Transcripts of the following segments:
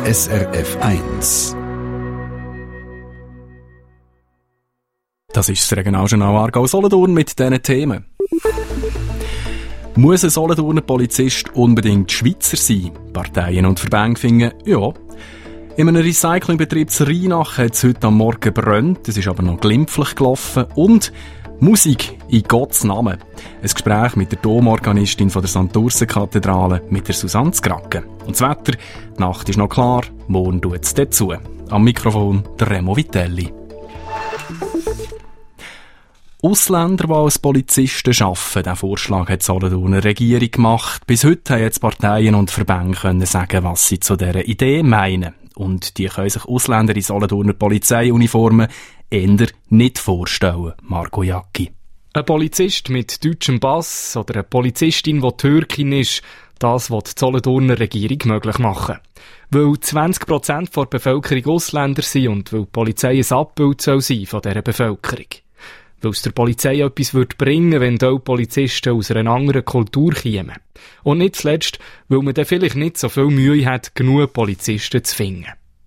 SRF 1. Das ist das Regionaljournal Aargau-Solothurn mit diesen Themen. Muss ein Solothurner Polizist unbedingt Schweizer sein? Parteien und Verbände finden, ja. In einem Recyclingbetrieb zu Rheinach hat es heute am Morgen gebrannt, es ist aber noch glimpflich gelaufen und Musik in Gottes Namen. Ein Gespräch mit der Domorganistin von der St. Ursen-Kathedrale, mit der Susanne Zgracken. Und das Wetter, die Nacht ist noch klar, morgen tut es dazu. Am Mikrofon der Remo Vitelli. Ausländer, die als Polizisten arbeiten, diesen Vorschlag hat die Solothurner Regierung gemacht. Bis heute haben jetzt Parteien und Verbände können sagen, was sie zu dieser Idee meinen. Und die können sich Ausländer in Solothurner Polizeiuniformen eher nicht vorstellen. Marco Jacki. Ein Polizist mit deutschem Pass oder eine Polizistin, die Türkin ist, das will die Solothurner Regierung möglich machen. Weil 20% der Bevölkerung Ausländer sind und weil die Polizei ein Abbild sein soll von dieser Bevölkerung. Weil es der Polizei etwas bringen würde, wenn die Polizisten aus einer anderen Kultur kämen. Und nicht zuletzt, weil man dann vielleicht nicht so viel Mühe hat, genug Polizisten zu finden.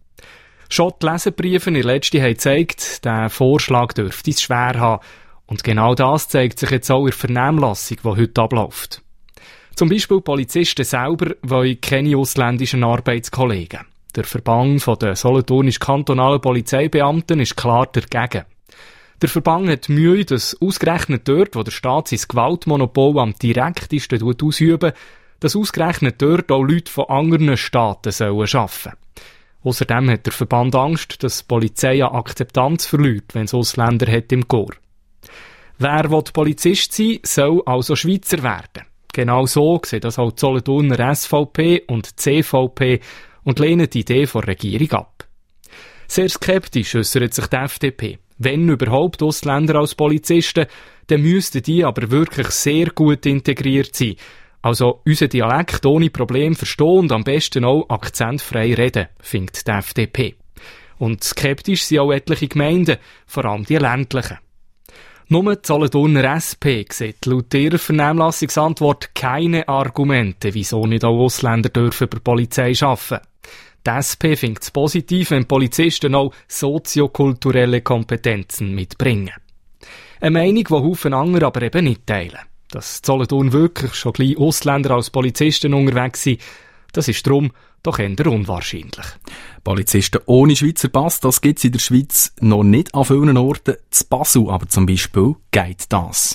Schon die Leserbriefe in der letzten haben gezeigt, der Vorschlag dürfte es schwer haben. Und genau das zeigt sich jetzt auch in der Vernehmlassung, die heute abläuft. Zum Beispiel Polizisten selber wollen keine ausländischen Arbeitskollegen. Der Verband der solothurnisch-kantonalen Polizeibeamten ist klar dagegen. Der Verband hat Mühe, dass ausgerechnet dort, wo der Staat sein Gewaltmonopol am direktesten ausüben, dass ausgerechnet dort auch Leute von anderen Staaten arbeiten sollen. Außerdem hat der Verband Angst, dass die Polizei an Akzeptanz verliert, wenn es Ausländer hat im Korps. Wer Polizist sein will, soll also Schweizer werden. Genau so sehen das auch die Solothurner SVP und CVP und lehnen die Idee der Regierung ab. Sehr skeptisch äußert sich die FDP. Wenn überhaupt Ausländer als Polizisten, dann müssten die aber wirklich sehr gut integriert sein. Also unseren Dialekt ohne Problem verstehen und am besten auch akzentfrei reden, findet die FDP. Und skeptisch sind auch etliche Gemeinden, vor allem die ländlichen. Nur die Solothurner SP sieht laut ihrer Vernehmlassungsantwort keine Argumente, wieso nicht auch Ausländer dürfen bei der Polizei arbeiten. Die SP findet es positiv, wenn Polizisten auch soziokulturelle Kompetenzen mitbringen. Eine Meinung, die Haufen andere aber eben nicht teilen. Dass in Solothurn wirklich schon gleich Ausländer als Polizisten unterwegs sind, das ist darum doch eher unwahrscheinlich. Polizisten ohne Schweizer Pass, das gibt es in der Schweiz noch nicht an vielen Orten. In Basel aber zum Beispiel geht das.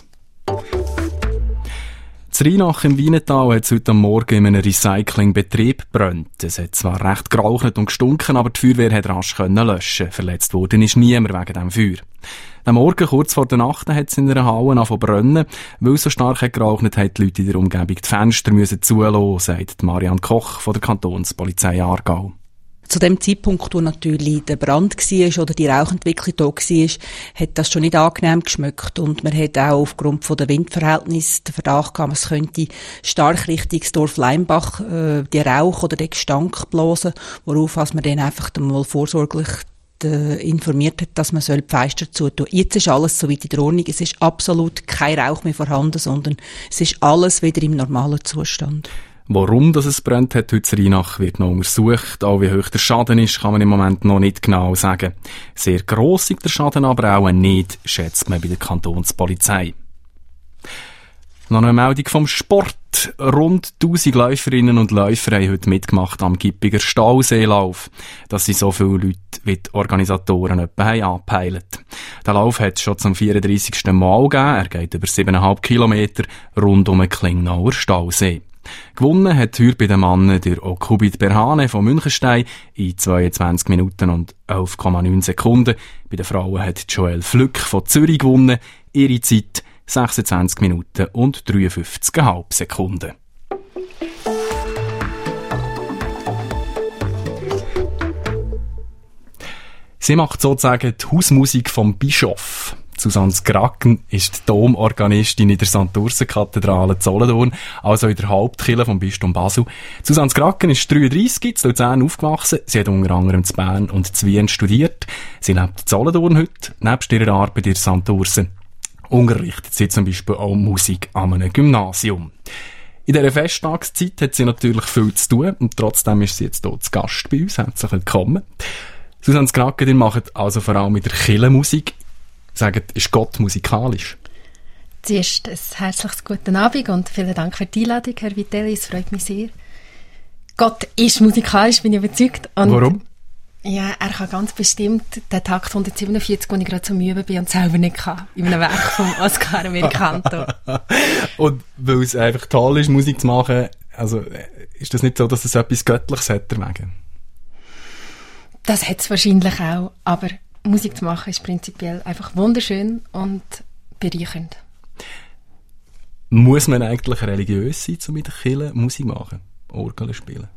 In Rheinach im Wienetal hat es heute Morgen in einem Recyclingbetrieb gebrannt. Es hat zwar recht geraucht und gestunken, aber die Feuerwehr hat rasch löschen. Verletzt worden ist niemand wegen dem Feuer. Am Morgen, kurz vor der Nacht, hat es in einer Halle angefangen zu brennen. Weil es so stark geraucht hat, haben die Leute in der Umgebung die Fenster zulassen, sagt Marianne Koch von der Kantonspolizei Aargau. Zu dem Zeitpunkt, wo natürlich der Brand war oder die Rauchentwicklung da war, hat das schon nicht angenehm geschmeckt. Und man hat auch aufgrund von der Windverhältnisse den Verdacht gehabt, es könnte stark Richtung Dorf Leimbach die Rauch oder den Gestank blasen, worauf man dann einfach mal vorsorglich informiert hat, dass man die Fenster zutun. Jetzt ist alles soweit in der Ordnung. Es ist absolut kein Rauch mehr vorhanden, sondern es ist alles wieder im normalen Zustand. Warum es brennt hat heute in Rheinach, wird noch untersucht. Auch wie hoch der Schaden ist, kann man im Moment noch nicht genau sagen. Sehr gross ist der Schaden aber auch nicht, schätzt man bei der Kantonspolizei. Noch eine Meldung vom Sport. Rund 1000 Läuferinnen und Läufer haben heute mitgemacht am Gippiger Stauseelauf. Das sind so viele Leute, wie die Organisatoren etwa angepeilt. Der Lauf hat es schon zum 34. Mal gegeben. Er geht über 7,5 Kilometer rund um den Klingnauer Stausee. Gewonnen hat heute bei den Männern der Okubit Berhane von Münchenstein in 22 Minuten und 11,9 Sekunden. Bei den Frauen hat Joelle Flück von Zürich gewonnen. Ihre Zeit 26 Minuten und 53,5 Sekunden. Sie macht sozusagen die Hausmusik vom Bischof. Susanne Zgracken ist die Domorganistin in der St. Ursen-Kathedrale Solothurn, also in der Hauptkirche vom Bistum Basel. Susanne Zgracken ist 33, in Luzern aufgewachsen. Sie hat unter anderem in Bern und in Wien studiert. Sie lebt in Solothurn heute, nebst ihrer Arbeit in der St. Ursen. Unterrichtet sie zum Beispiel auch Musik an einem Gymnasium. In dieser Festtagszeit hat sie natürlich viel zu tun und trotzdem ist sie jetzt hier zu Gast bei uns. Herzlich willkommen. Susanne Skracke, ihr macht also vor allem mit der Kirchenmusik. Sagt, ist Gott musikalisch? Zuerst ein herzliches guten Abend und vielen Dank für die Einladung, Herr Vitelli, es freut mich sehr. Gott ist musikalisch, bin ich überzeugt. Und warum? Ja, er kann ganz bestimmt den Takt 147, den ich gerade zum Üben bin und selber nicht kann, in einem Werk von Oscar Americanto. Und weil es einfach toll ist, Musik zu machen, also ist das nicht so, dass es etwas Göttliches hat deswegen? Das hat es wahrscheinlich auch, aber Musik zu machen ist prinzipiell einfach wunderschön und bereichernd. Muss man eigentlich religiös sein, um mit der Kirche Musik machen, Orgel spielen?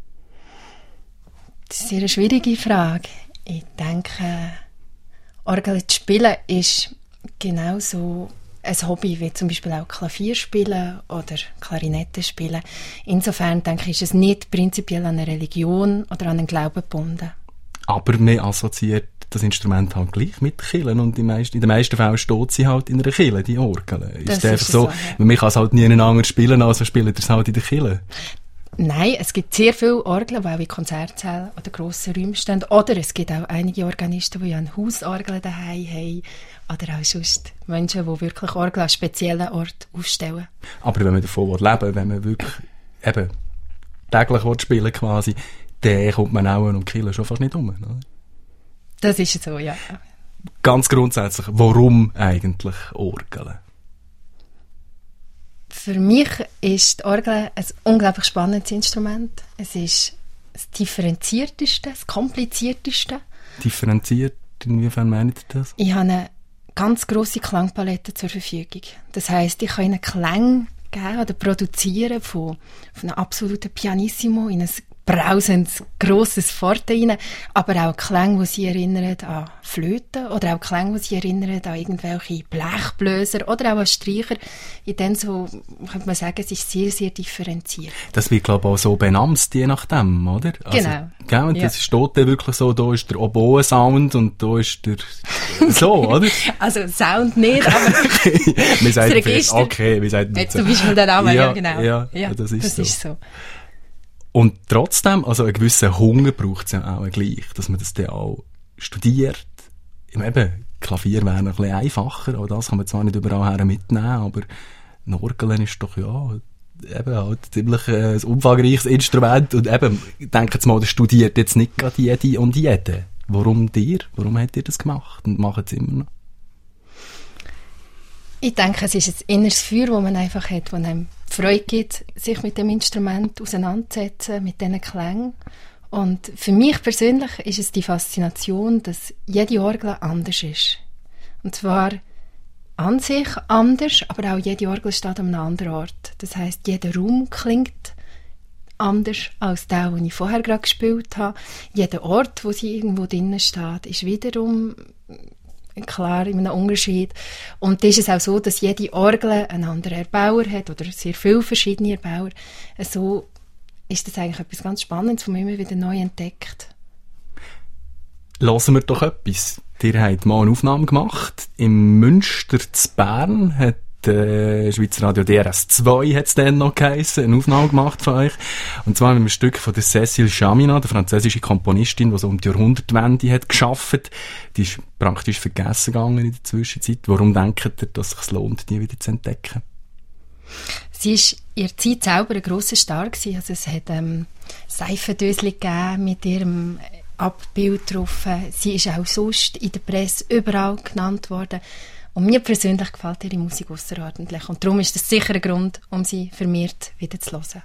Das ist eine sehr schwierige Frage. Ich denke, Orgel zu spielen ist genauso ein Hobby wie zum Beispiel auch Klavier spielen oder Klarinette spielen. Insofern denke ich, ist es nicht prinzipiell an eine Religion oder an einen Glauben gebunden. Aber man assoziiert das Instrument halt gleich mit Kirchen und in den meisten Fällen steht sie halt in einer Kirche, die Orgel. Ist das einfach so, ja. Man kann es halt nie anders spielen, also spielt er es halt in der Kirche? Nein, es gibt sehr viele Orgeln, die auch in Konzertsälen oder grossen Räumen stehen. Oder es gibt auch einige Organisten, die eine Hausorgel daheim haben. Oder auch sonst Menschen, die wirklich Orgel an speziellen Orten aufstellen. Aber wenn man davon leben will, wenn man wirklich eben täglich spielen will, quasi, dann kommt man auch um die Kirche schon fast nicht um. Oder? Das ist so, ja. Ganz grundsätzlich, warum eigentlich Orgeln? Für mich ist die Orgel ein unglaublich spannendes Instrument. Es ist das differenzierteste, das komplizierteste. Differenziert? Inwiefern meint ihr das? Ich habe eine ganz grosse Klangpalette zur Verfügung. Das heisst, ich kann Ihnen Klänge geben oder produzieren von einem absoluten Pianissimo in ein brausendes, grosses Forte rein, aber auch Klänge, die Sie erinnern an Flöten oder auch Klänge, die Sie erinnern an irgendwelche Blechbläser oder auch an Streicher. In dem so könnte man sagen, es ist sehr, sehr differenziert. Das wird, glaube ich, auch so benannt, je nachdem, oder? Genau. Also, und das steht dann wirklich so, da ist der Oboe-Sound und da ist der so, oder? Also Sound nicht, aber wir sagen, das Register. Okay, wir sagen jetzt zum Beispiel der Name, ja, genau. Ja, das ist so. So. Und trotzdem, also einen gewissen Hunger braucht es ja auch gleich, dass man das dann auch studiert. Eben, Klavier wäre noch ein bisschen einfacher, auch das kann man zwar nicht überall her mitnehmen, aber ein Orgel ist doch ja eben halt ziemlich ein umfangreiches Instrument und eben, denkt jetzt mal, das studiert jetzt nicht gerade jede und jede. Warum dir? Warum habt ihr das gemacht und macht es immer noch? Ich denke, es ist ein inneres Feuer, das man einfach hat, das einem Freude gibt, sich mit dem Instrument auseinanderzusetzen, mit diesen Klängen. Und für mich persönlich ist es die Faszination, dass jede Orgel anders ist. Und zwar an sich anders, aber auch jede Orgel steht an einem anderen Ort. Das heisst, jeder Raum klingt anders als der, den ich vorher gerade gespielt habe. Jeder Ort, wo sie irgendwo drinnen steht, ist wiederum klar in einem Unterschied. Und da ist es auch so, dass jede Orgel einen anderen Erbauer hat oder sehr viele verschiedene Erbauer. So ist das eigentlich etwas ganz Spannendes, das man immer wieder neu entdeckt. Hören wir doch etwas. Ihr habt mal eine Aufnahme gemacht. Im Münster zu Bern hat Schweizer Radio DRS2 hat es dann noch geheissen, eine Aufnahme gemacht von euch. Und zwar mit einem Stück von der Cécile Chaminade, der französische Komponistin, die so um die Jahrhundertwende hat gearbeitet. Die ist praktisch vergessen gegangen in der Zwischenzeit. Warum denkt ihr, dass es sich lohnt, die wieder zu entdecken? Sie war in ihrer Zeit selber ein grosser Star gewesen. Also es hat Seifendösli gegeben mit ihrem Abbild drauf. Sie ist auch sonst in der Presse überall genannt worden. Und mir persönlich gefällt ihre Musik ausserordentlich. Und darum ist das sicher ein Grund, um sie vermehrt wieder zu hören.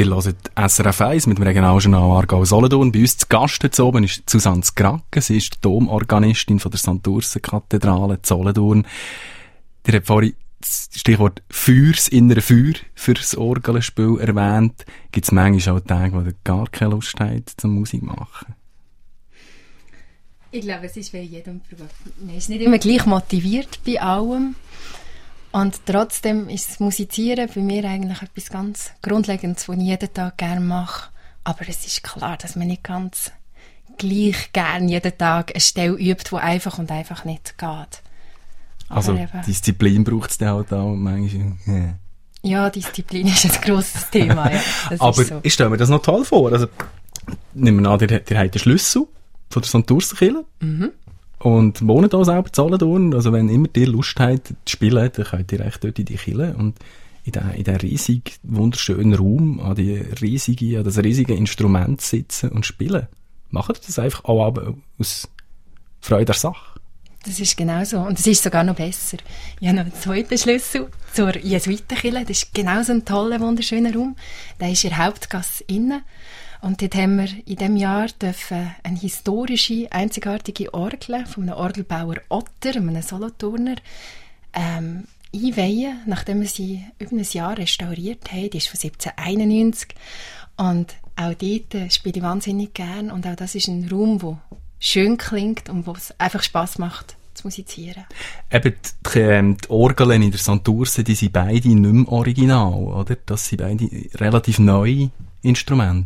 Ihr hört SRF 1 mit dem Regionaljournal Aargau-Solothurn. Bei uns zu Gast heute oben ist Susanne Zgracke. Sie ist die Domorganistin von der St. Ursen-Kathedrale Solothurn. Ihr habt vorhin das Stichwort Feuer, das innere Feuer für das Orgelspiel erwähnt. Gibt es manchmal auch Tage, wo ihr gar keine Lust habt, zum Musik machen? Ich glaube, es ist wie jedem Beruf. Man ist nicht immer gleich motiviert bei allem. Und trotzdem ist das Musizieren bei mir eigentlich etwas ganz Grundlegendes, was ich jeden Tag gerne mache. Aber es ist klar, dass man nicht ganz gleich gerne jeden Tag eine Stelle übt, die einfach und einfach nicht geht. Also Disziplin braucht es dann halt auch manchmal. Yeah. Ja, Disziplin ist ein grosses Thema. Ja. Aber so. Ich stelle mir das noch toll vor. Also, nehmen wir an, ihr habt den Schlüssel von der St. Ursen-Kirche. Mhm. Und wohnen da selber in Solothurn. Also wenn immer ihr Lust habt zu spielen, dann könnt ihr echt dort in die Kirche und in diesen riesigen, wunderschönen Raum an das riesige Instrument sitzen und spielen. Macht ihr das einfach auch aus Freude der Sache? Das ist genau so. Und es ist sogar noch besser. Ich habe noch einen zweiten Schlüssel zur Jesuitenkirche. Das ist genau so ein toller, wunderschöner Raum. Der ist in der Hauptgasse innen. Und dort haben wir in diesem Jahr eine historische, einzigartige Orgel von einem Orgelbauer Otter, einem Solothurner, einweihen, nachdem wir sie über ein Jahr restauriert haben. Die ist von 1791. Und auch dort spiele ich wahnsinnig gern. Und auch das ist ein Raum, der schön klingt und wo es einfach Spass macht, zu musizieren. Eben die Orgeln in der St. Ursen, die sind beide nicht mehr original, oder? Das sind beide relativ neue Instrumente.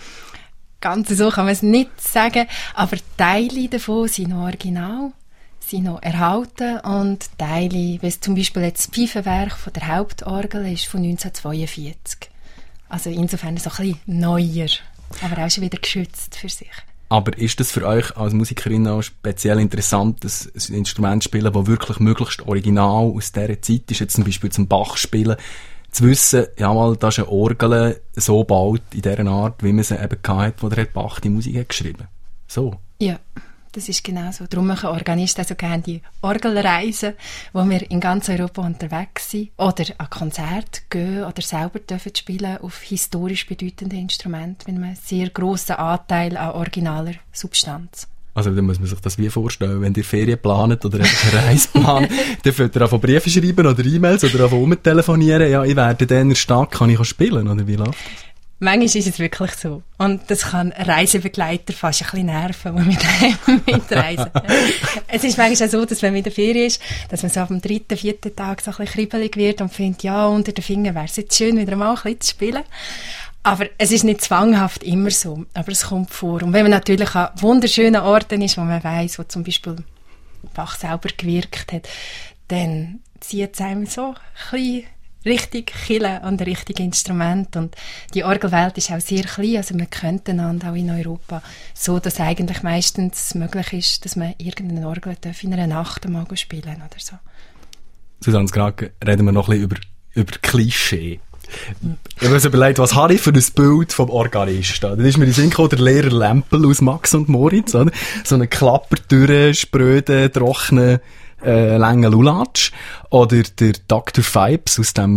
Ganz so kann man es nicht sagen, aber Teile davon sind noch original, sind noch erhalten und Teile, wie zum Beispiel jetzt das Pfeifenwerk von der Hauptorgel ist von 1942. Also insofern so ein bisschen neuer, aber auch schon wieder geschützt für sich. Aber ist das für euch als Musikerin auch speziell interessant, ein Instrument zu spielen, das wirklich möglichst original aus dieser Zeit ist, jetzt zum Beispiel zum Bach spielen, zu wissen, ja mal, das ist eine Orgel so bald in dieser Art, wie man sie eben hatte, wo der Bach die Musik hat geschrieben. So. Ja, das ist genau so. Darum machen Organisten also gerne die Orgelreisen, wo wir in ganz Europa unterwegs sind oder an Konzerte gehen oder selber dürfen spielen auf historisch bedeutende Instrumente mit einem sehr grossen Anteil an originaler Substanz. Also dann muss man sich das wie vorstellen, wenn ihr Ferien planet oder eine Reise planet, dann könnt ihr auch von Briefe schreiben oder E-Mails oder auch umtelefonieren. Ja, ich werde dann in der Stadt, kann ich auch spielen, oder wie läuft das? Manchmal ist es wirklich so. Und das kann Reisebegleiter fast ein bisschen nerven, wenn wir mitreisen. Es ist manchmal auch so, dass wenn man in der Ferien ist, dass man so auf dem 3., 4. Tag so ein bisschen kribbelig wird und findet, ja, unter den Fingern wäre es jetzt schön, wieder mal ein bisschen zu spielen. Aber es ist nicht zwanghaft immer so, aber es kommt vor. Und wenn man natürlich an wunderschönen Orten ist, wo man weiss, wo zum Beispiel Bach selber gewirkt hat, dann zieht es einem so ein bisschen richtig Kirche und ein richtiges Instrument. Und die Orgelwelt ist auch sehr klein, also man kennt einander auch in Europa, so dass eigentlich meistens möglich ist, dass man irgendeine Orgel in einer Nacht mal spielen oder so. Susanne Zgracke, reden wir noch ein bisschen über Klischee. Ich habe mir überlegt, was habe ich für ein Bild vom Organisten? Dann ist mir in den Sinn gekommen, der Lehrer Lempel aus Max und Moritz, oder? So eine Klappertüre, spröde, trockene, lange Lulatsch. Oder der Dr. Phibes aus dem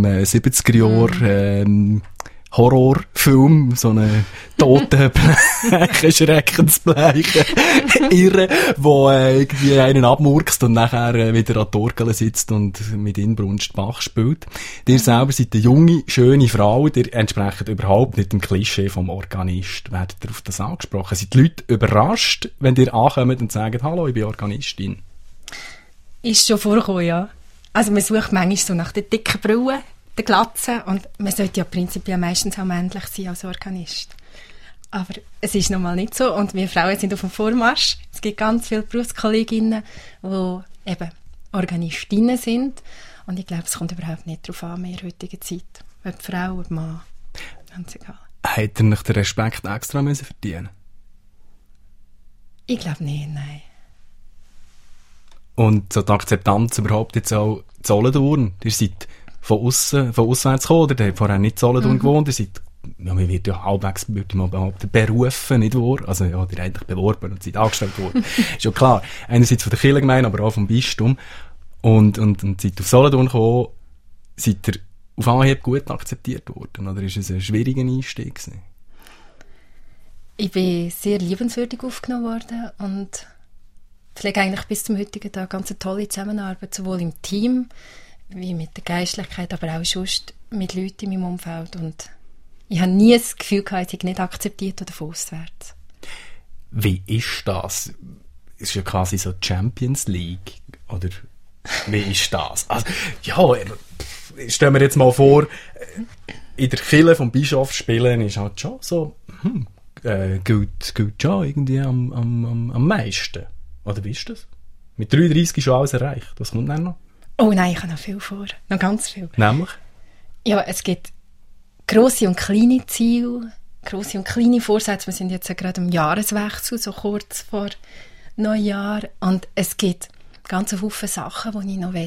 70er-Jahr Horrorfilm, so eine tote Bleiche, Schreckensbleiche Irre, wo irgendwie einen abmurkst und nachher wieder an die Orgel sitzt und mit Inbrunst Bach spielt. Ihr selber seid eine junge, schöne Frau, ihr entsprecht überhaupt nicht dem Klischee vom Organist. Werdet ihr auf das angesprochen? Sind die Leute überrascht, wenn ihr ankommt und sagt, hallo, ich bin Organistin? Ist schon vorgekommen, ja. Also man sucht manchmal so nach den dicken Brüllen, der Glatze, und man sollte ja prinzipiell meistens auch männlich sein als Organist. Aber es ist nun mal nicht so und wir Frauen sind auf dem Vormarsch. Es gibt ganz viele Berufskolleginnen, die eben Organistinnen sind und ich glaube, es kommt überhaupt nicht darauf an, mehr in der heutigen Zeit. Ob Frau oder Mann, ganz egal. Hat er nicht den Respekt extra müssen verdienen? Ich glaube nicht, nein. Und so die Akzeptanz überhaupt jetzt auch in Solothurn? Ihr seid von auswärts gekommen, oder? Ihr habt vorher nicht in Solothurn gewohnt, ihr seid, ja, man wird ja halbwegs, würde ich mal behaupten, berufen, nicht wahr? Also, ja, ihr eigentlich beworben und seid angestellt worden. Ist ja klar. Einerseits von der Kirchengemeinde, aber auch vom Bistum. Und seid auf Solothurn gekommen, seid ihr auf Anhieb gut akzeptiert worden? Oder ist es ein schwieriger Einstieg gewesen? Ich bin sehr liebenswürdig aufgenommen worden und pflege eigentlich bis zum heutigen Tag ganz eine tolle Zusammenarbeit, sowohl im Team wie mit der Geistlichkeit, aber auch sonst mit Leuten in meinem Umfeld. Und ich habe nie das Gefühl gehabt, ich sei nicht akzeptiert oder von auswärts. Wie ist das? Es ist ja quasi so Champions League, oder wie ist das? Also, ja, stellen wir jetzt mal vor, in der Kirche vom Bischof spielen ist halt schon so, gilt schon irgendwie am meisten. Oder wie ist das? Mit 33 ist schon alles erreicht. Was kommt dann noch? Oh nein, ich habe noch viel vor. Noch ganz viel. Nämlich? Ja, es gibt grosse und kleine Ziele, grosse und kleine Vorsätze. Wir sind jetzt gerade am Jahreswechsel, so kurz vor Neujahr. Und es gibt ganz viele Sachen, die ich noch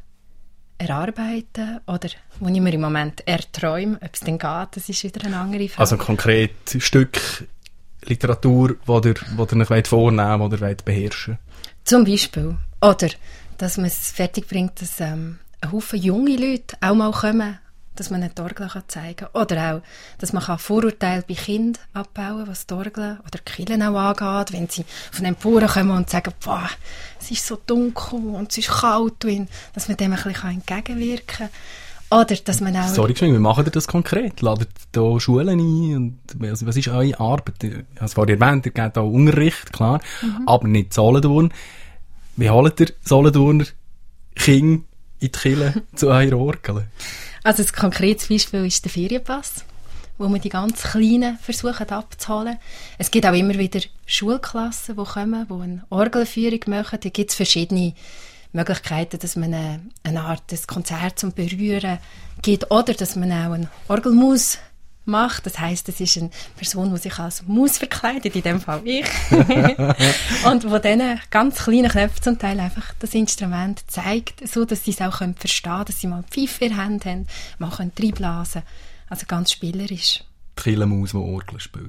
erarbeiten oder wo ich mir im Moment erträume. Ob es denn geht, das ist wieder eine andere Frage. Also konkret Stück Literatur, die ihr euch vornehmen oder beherrschen? Zum Beispiel. Oder dass man es fertig bringt, dass ein Haufen junge Leute auch mal kommen, dass man eine Orgel zeigen kann. Oder auch, dass man Vorurteile bei Kindern abbauen kann, was die Orgel oder die Kirchen auch angeht, wenn sie von den Bauern kommen und sagen, boah, es ist so dunkel und es ist kalt drin, dass man dem ein bisschen entgegenwirken kann. Oder dass man auch... Sorry, wie macht ihr das konkret? Ladet ihr Schulen ein? Und was ist eure Arbeit? Ich habe es vorhin erwähnt, ihr gebt auch Unterricht, klar, aber nicht Solothurn. Wie holt ihr Solothurner Kinder in die Kirche zu eurer Orgel? Also ein konkretes Beispiel ist der Ferienpass, wo wir die ganz Kleinen versuchen abzuholen. Es gibt auch immer wieder Schulklassen, die kommen, die eine Orgelführung machen. Da gibt es verschiedene Möglichkeiten, dass man eine Art des Konzert zum Berühren gibt oder dass man auch eine Orgelmaus macht. Das heisst, es ist eine Person, die sich als Maus verkleidet, in dem Fall ich. Und wo diesen ganz kleinen Knöpfen zum Teil einfach das Instrument zeigt, so dass sie es auch verstehen können, dass sie mal Pfeife in der Hand haben, mal reinblasen können. Also ganz spielerisch. Die Kirchenmaus, die Orgel spielt.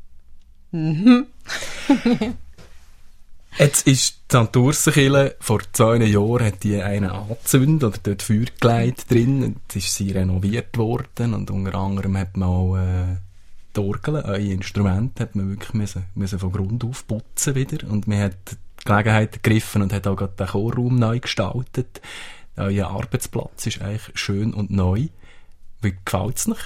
Jetzt ist die St. Ursenkirche vor 2 Jahren hat die einen angezündet oder dort Feuer gelegt drin. Jetzt ist sie renoviert worden und unter anderem hat man auch die Orgel, eure Instrumente, hat man wirklich müssen von Grund auf putzen wieder. Und man hat die Gelegenheit ergriffen und hat auch gerade den Chorraum neu gestaltet. Euer Arbeitsplatz ist eigentlich schön und neu. Wie gefällt es euch?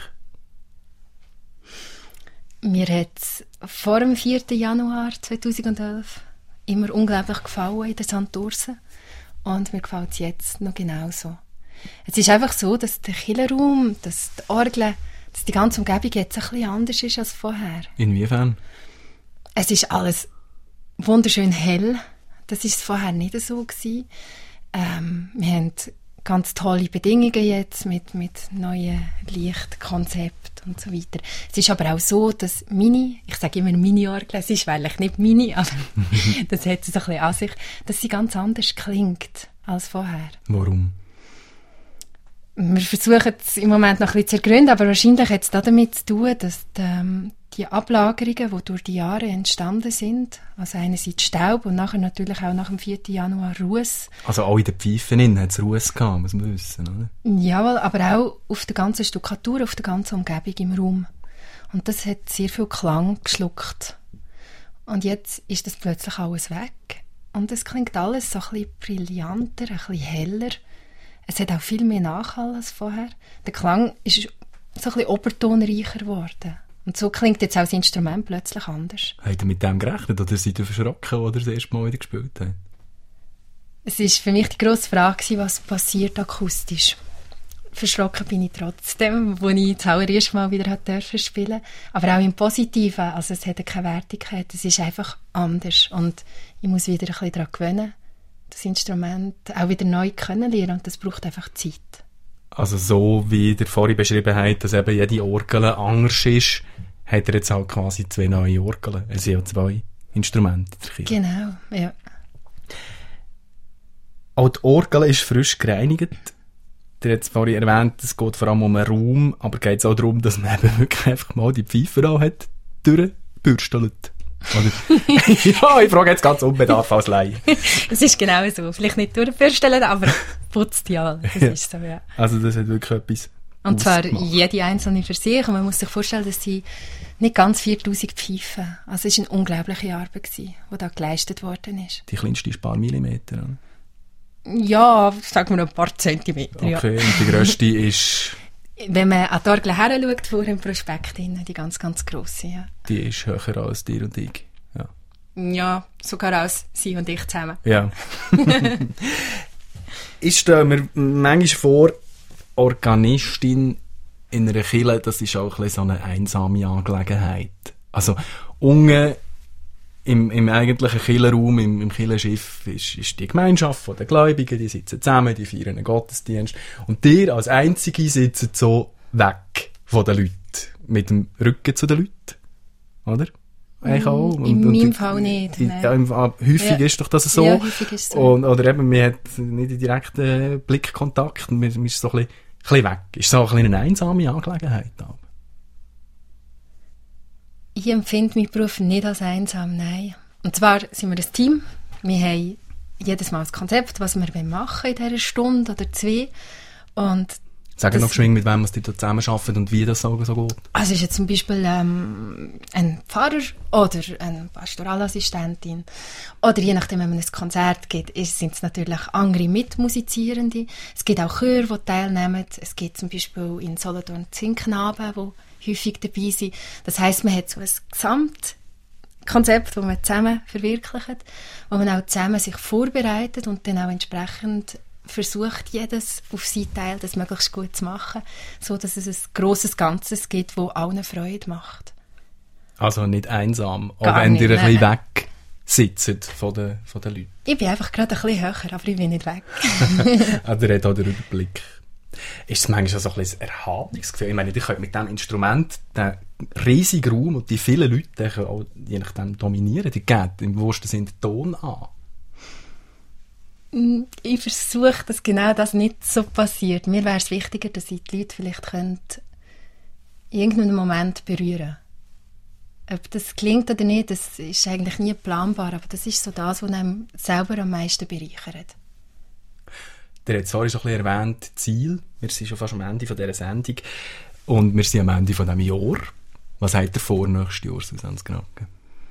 Mir hat es vor dem 4. Januar 2011 immer unglaublich gefallen in der St. Urse. Und mir gefällt es jetzt noch genauso. Es ist einfach so, dass der Kirchenraum, dass die Orgel, dass die ganze Umgebung jetzt ein bisschen anders ist als vorher. Inwiefern? Es ist alles wunderschön hell. Das war vorher nicht so gewesen. Wir haben ganz tolle Bedingungen jetzt mit neuen Lichtkonzepten und so weiter. Es ist aber auch so, dass ich sage immer Mini-Orgel, es ist eigentlich nicht Mini, aber das hat es ein bisschen an sich, dass sie ganz anders klingt als vorher. Warum? Wir versuchen es im Moment noch ein bisschen zu ergründen, aber wahrscheinlich hat es damit zu tun, dass die Ablagerungen, die durch die Jahre entstanden sind, also einerseits Staub und nachher natürlich auch nach dem 4. Januar Ruß. Also auch in den Pfeifen hat es Ruß gehabt, muss man wissen, oder? Jawohl, aber auch auf der ganzen Stuckatur, auf der ganzen Umgebung im Raum. Und das hat sehr viel Klang geschluckt. Und jetzt ist das plötzlich alles weg. Und es klingt alles so ein bisschen brillanter, ein bisschen heller. Es hat auch viel mehr Nachhall als vorher. Der Klang ist so ein bisschen obertonreicher geworden. Und so klingt jetzt auch das Instrument plötzlich anders. Habt ihr mit dem gerechnet oder seid ihr verschrocken, als ihr das erste Mal wieder gespielt habt? Es war für mich die grosse Frage, was passiert akustisch. Verschrocken bin ich trotzdem, als ich das allererste Mal wieder spielen durfte. Aber auch im Positiven. Also es hat keine Wertigkeit. Es ist einfach anders. Und ich muss wieder ein bisschen daran gewöhnen, das Instrument auch wieder neu kennenlernen. Und das braucht einfach Zeit. Also so wie ihr vorhin beschrieben habt, dass eben jede Orgel anders ist, hat er jetzt halt quasi 2 neue Orgeln. Es sind ja 2 Instrumente. Genau, ja. Auch die Orgel ist frisch gereinigt. Ihr habt vorhin erwähnt, es geht vor allem um einen Raum, aber geht es auch darum, dass man eben wirklich einfach mal die Pfeife auch hat durchbürstelt. Ja, ich frage jetzt ganz unbedarft als Laie. Es ist genau so. Vielleicht nicht durchbürstelt, aber putzt ja. Das ist so, ja. Also das hat wirklich etwas Und zwar jede einzelne für sich. Und man muss sich vorstellen, dass sie nicht ganz 4000 Pfeifen. Also es war eine unglaubliche Arbeit, die da geleistet worden ist. Die kleinste ist ein paar Millimeter, oder? Ja, sagen wir noch ein paar Zentimeter. Okay, ja. Und die grösste ist... Wenn man an die Orgel her schaut, vor dem Prospekt, die ganz, ganz grosse, ja. Die ist höher als dir und ich, ja. Ja, sogar als sie und ich zusammen. Ja. Ich stelle mir manchmal vor, Organistin in einer Kirche, das ist auch ein bisschen so eine einsame Angelegenheit. Also, unten im eigentlichen Kirchenraum, im Kirchenschiff, ist die Gemeinschaft der Gläubigen, die sitzen zusammen, die feiern einen Gottesdienst. Und ihr als Einzige sitzt so weg von den Leuten, mit dem Rücken zu den Leuten. Oder? Eigentlich auch. In meinem Fall nicht. Häufig ist doch das so. Ja, häufig ist es so. Oder eben, man hat nicht direkten Blickkontakt, man ist so ein bisschen weg. Ist so ein bisschen eine einsame Angelegenheit. Ich empfinde meinen Beruf nicht als einsam, nein. Und zwar sind wir ein Team. Wir haben jedes Mal ein Konzept, was wir machen in dieser Stunde oder 2. Und sag noch geschwind, mit wem ihr zusammenarbeitet und wie das so geht. Also ist jetzt zum Beispiel ein Pfarrer oder eine Pastoralassistentin. Oder je nachdem, wenn man ein Konzert gibt, sind es natürlich andere Mitmusizierende. Es gibt auch Chöre, die teilnehmen. Es gibt zum Beispiel in Solothurn Singknaben, die häufig dabei sind. Das heisst, man hat so ein Gesamtkonzept, das man zusammen verwirklicht, wo man auch zusammen sich vorbereitet und dann auch entsprechend versucht, jedes auf seinen Teil das möglichst gut zu machen, so dass es ein grosses Ganzes gibt, das allen Freude macht. Also nicht einsam, auch wenn ihr ein bisschen weg sitzt von den Leuten. Ich bin einfach gerade ein bisschen höher, aber ich bin nicht weg. Also ihr habt auch den Überblick. Ist es manchmal so ein bisschen ein Erhabungsgefühl? Ich meine, ihr könnt mit diesem Instrument den riesigen Raum und die vielen Leute können auch je nachdem dominieren. Die geben im wahrsten Sinne den Ton an. Ich versuche, dass genau das nicht so passiert. Mir wäre es wichtiger, dass ich die Leute vielleicht in irgendeinem Moment berühren könnte. Ob das klingt oder nicht, das ist eigentlich nie planbar, aber das ist so das, was einem selber am meisten bereichert. Der hat vorhin schon ein bisschen erwähnt, Ziel. Wir sind schon fast am Ende von dieser Sendung und wir sind am Ende von diesem Jahr. Was habt ihr vor nächstes Jahr, Susanne Gnagge?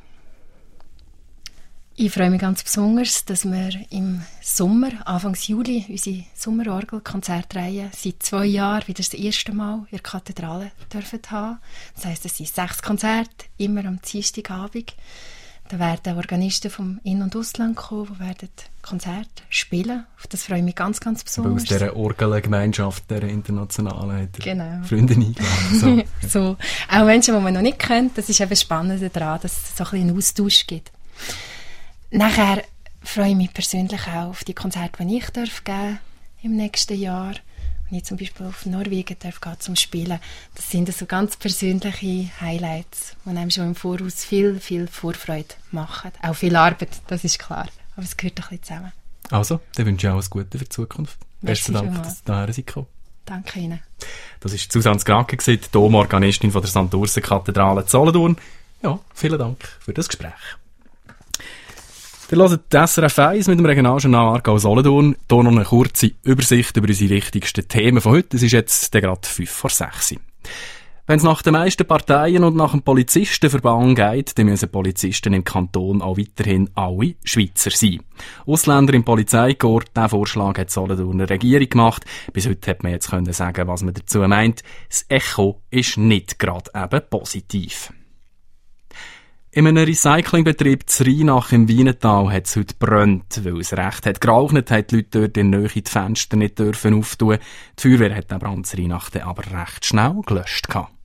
Ich freue mich ganz besonders, dass wir im Sommer, Anfang Juli, unsere Sommerorgel-Konzertreihe seit 2 Jahren wieder das erste Mal in der Kathedrale dürfen haben. Das heisst, es sind 6 Konzerte, immer am Dienstagabend. Da werden Organisten vom In- und Ausland kommen, die werden Konzerte spielen. Auf das freue ich mich ganz, ganz besonders. Weil aus dieser Orgelgemeinschaft, dieser internationalen, hat genau. Freunde eingeladen. So. Auch Menschen, die man noch nicht kennt, das ist eben spannend daran, dass es so ein bisschen einen Austausch gibt. Nachher freue ich mich persönlich auch auf die Konzerte, die ich geben darf im nächsten Jahr. Wenn ich zum Beispiel auf Norwegen darf gehen zum Spielen. Das sind so ganz persönliche Highlights, die einem schon im Voraus viel, viel Vorfreude machen. Auch viel Arbeit, das ist klar. Aber es gehört ein bisschen zusammen. Also, dann wünsche ich alles Gute für die Zukunft. Besten Dank, dass Sie hierher sind. Danke Ihnen. Das war Susanne Gnagge, die Domorganistin von der St. Ursen-Kathedrale Solothurn. Ja, vielen Dank für das Gespräch. Ihr hört die SRF 1 mit dem Regionaljournal Aargau-Solothurn. Hier noch eine kurze Übersicht über unsere wichtigsten Themen von heute. Es ist jetzt gerade 5:06. Wenn es nach den meisten Parteien und nach dem Polizistenverband geht, dann müssen Polizisten im Kanton auch weiterhin alle Schweizer sein. Ausländer im Polizeikorps, diesen Vorschlag hat die Solothurner Regierung gemacht. Bis heute hat man jetzt können sagen, was man dazu meint. Das Echo ist nicht gerade eben positiv. In einem Recyclingbetrieb zu Rheinach im Wienetal hat es heute gebrannt, weil es recht hat geraucht, haben die Leute dort in der Nähe die Fenster nicht dürfen auftun. Die Feuerwehr hat den Brand zu Rheinach aber recht schnell gelöscht.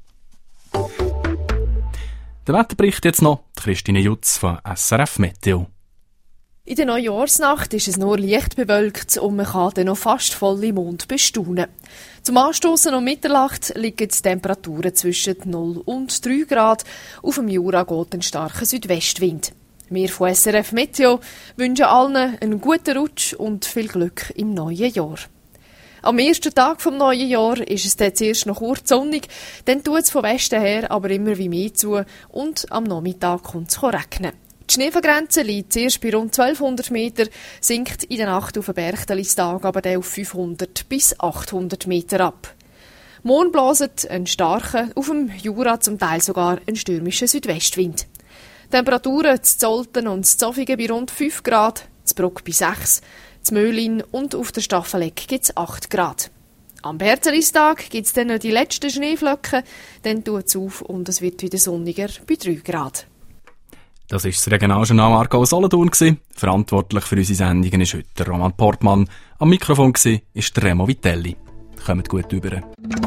Der Wetterbericht jetzt noch, Christine Jutz von SRF Meteo. In der Neujahrsnacht ist es nur leicht bewölkt und man kann dann noch fast volle Mond bestaunen. Zum Anstossen um Mitternacht liegen die Temperaturen zwischen 0 und 3 Grad. Auf dem Jura geht ein starker Südwestwind. Wir von SRF Meteo wünschen allen einen guten Rutsch und viel Glück im neuen Jahr. Am ersten Tag vom neuen Jahr ist es dann zuerst noch kurz sonnig, dann tut es von Westen her aber immer wie mehr zu und am Nachmittag kommt es regnen. Die Schneefallgrenze liegt zuerst bei rund 1200 Meter, sinkt in der Nacht auf den Berchtesgadentag aber dann auf 500 bis 800 Meter ab. Morgen bläst ein starker, auf dem Jura zum Teil sogar ein stürmischer Südwestwind. Temperaturen zu Zolten und zu Zofingen bei rund 5 Grad, zu Bruck bei 6, zu Möhlin und auf der Staffeleck gibt es 8 Grad. Am Berzelistag gibt es dann noch die letzten Schneeflocken, dann tut es auf und es wird wieder sonniger bei 3 Grad. Das war das Regionaljournal Aargau-Solothurn. Verantwortlich für unsere Sendungen ist heute Roman Portmann. Am Mikrofon war Remo Vitelli. Kommt gut rüber.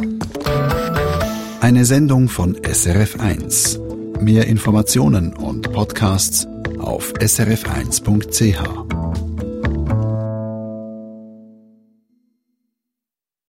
Eine Sendung von SRF1. Mehr Informationen und Podcasts auf srf1.ch.